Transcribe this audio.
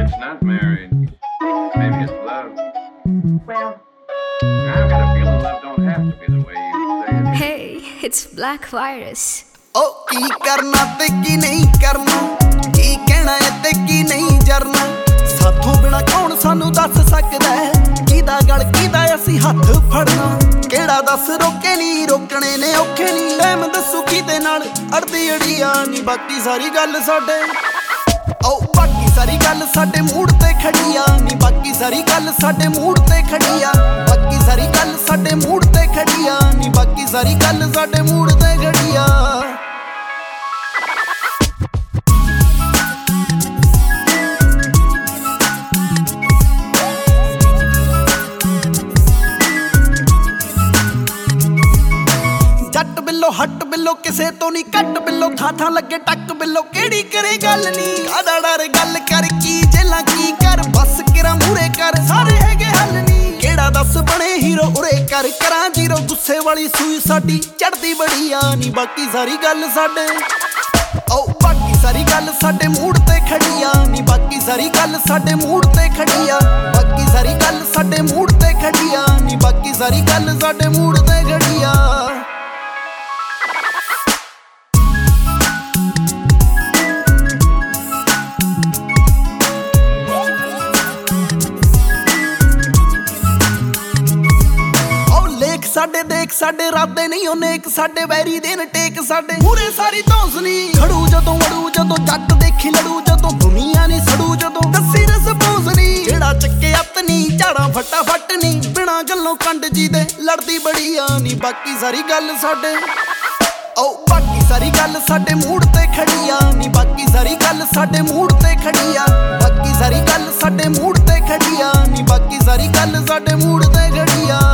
it's not married. Maybe it's love. Well, I've got a feeling love don't have to be the way you say it. Hey, it's Black Virus. Oh, ਕੀ ਕਰਨਾ ਤੇ ਕੀ ਨਹੀਂ ਕਰਨਾ, ਕੀ ਕਹਿਣਾ ਤੇ ਕੀ ਨਹੀਂ ਜਰਨਾ। ਸਾਥੋਂ ਬਿਨਾ ਕੌਣ ਸਾਨੂੰ ਦੱਸ ਸਕਦਾ ਹੈ, ਕਿਹਦਾ ਗਲ ਕਿਹਦਾ ਅਸੀਂ ਹੱਥ ਫੜਨਾ। ਕਿਹੜਾ ਦੱਸ ਰੋਕੇ ਨਹੀਂ, ਰੋਕਣੇ ਨੇ ਔਖੇ ਨਹੀਂ। ਟਾਈਮ ਦੱਸੂ ਕਿਹਦੇ ਨਾਲ ਅੜਦੀ ਅੜੀਆਂ ਨੀ, ਬਾਕੀ ਸਾਰੀ ਗੱਲ ਸਾਡੇ ਬਾਕੀ ਸਾਰੀ ਗੱਲ ਸਾਡੇ ਮੂਡ ਤੇ ਖੜੀ ਆ ਨੀ। ਬਾਕੀ ਸਾਰੀ ਗੱਲ ਸਾਡੇ ਮੂਡ ਤੇ ਖੜੀ ਆ। ਬਾਕੀ ਸਾਰੀ ਗੱਲ ਸਾਡੇ ਮੂਡ ਤੇ ਖੜੀ ਆ ਨੀ। ਬਾਕੀ ਸਾਰੀ ਗੱਲ ਸਾਡੇ ਮੂਡ ਤੇ ਖੜੀ ਆ। ਜੱਟ ਬਿੱਲੋ ਹੱਟ ਬਿੱਲੋ ਕਿਸੇ ਤੋਂ ਨਹੀਂ ਘੱਟ ਬਿੱਲੋ, ਥਾਂ ਥਾਂ ਲੱਗੇ ਟੱਕ ਬਿੱਲੋ ਕਿਹੜੀ ਕਰੇ ਗੱਲ ਨੀ। ਕਾਹਦਾ ਡਰ ਗੱਲ ਕਰ ਕੀ ਜੇਲਾਂ ਕੀ ਕਰ, ਬਸ ਕਿਰਾ ਮੂਰੇ ਕਰ ਸਾਰੇ ਹੈਗੇ ਹੱਲ ਨੀ। ਕਿਹੜਾ ਦੱਸ ਬਣੇ ਹੀਰੋ ਉਰੇ ਕਰ ਕਰਾਂ ਜੀਰੋ, ਗੁੱਸੇ ਵਾਲੀ ਸੂਈ ਸਾਡੀ ਚੜਦੀ ਬੜੀ ਆ ਨੀ। ਬਾਕੀ ਸਾਰੀ ਗੱਲ ਸਾਡੇ ਬਾਕੀ ਸਾਰੀ ਗੱਲ ਸਾਡੇ ਮੂਡ ਤੇ ਖੜੀ ਆ ਨੀ। ਬਾਕੀ ਸਾਰੀ ਗੱਲ ਸਾਡੇ ਮੂਡ ਤੇ ਖੜੀ ਆ। ਬਾਕੀ ਸਾਰੀ ਗੱਲ ਸਾਡੇ ਮੂਡ ਤੇ ਖੜੀ ਆ ਨੀ। ਬਾਕੀ ਸਾਰੀ ਗੱਲ ਸਾਡੇ ਮੂਡ ਤੇ ਖੜੀ ਆ। ਸਾਡੇ ਦੇਖ ਸਾਡੇ ਰਾਦੇ ਨਹੀਂ ਉਹਨੇ ਸਾਡੇ ਵੈਰੀ ਦੇਨ ਟੇਕ ਸਾਡੇ ਮੂਰੇ ਸਾਰੀ ਧੌਂਸਨੀ ਖੜੂ ਜਦੋਂ ਵੜੂ ਜਦੋਂ ਜੱਟ ਦੇਖੀ ਲੜੂ ਜਦੋਂ ਦੁਨੀਆ ਨੇ ਸੜੂ ਜਦੋਂ ਦੱਸੀ ਰਿਸਪੌਂਸ ਨੀ। ਜਿਹੜਾ ਚੱਕੇ ਅੱਤ ਨੀ ਝਾੜਾਂ ਫਟਾਫਟ ਨੀ, ਬਿਨਾਂ ਗੱਲੋਂ ਕੰਡ ਜੀ ਦੇ ਲੜਦੀ ਬੜੀ ਆ ਨੀ। ਬਾਕੀ ਸਾਰੀ ਗੱਲ ਸਾਡੇ ਬਾਕੀ ਸਾਰੀ ਗੱਲ ਸਾਡੇ ਮੂਡ ਤੇ ਖੜੀ ਆ ਨੀ। ਬਾਕੀ ਸਾਰੀ ਗੱਲ ਸਾਡੇ ਮੂਡ ਤੇ ਖੜੀ ਆ। ਬਾਕੀ ਸਾਰੀ ਗੱਲ ਸਾਡੇ ਮੂਡ ਤੇ ਖੜੀ ਆ ਨੀ। ਬਾਕੀ ਸਾਰੀ ਗੱਲ ਸਾਡੇ ਮੂਡ ਤੇ ਖੜੀ ਆ।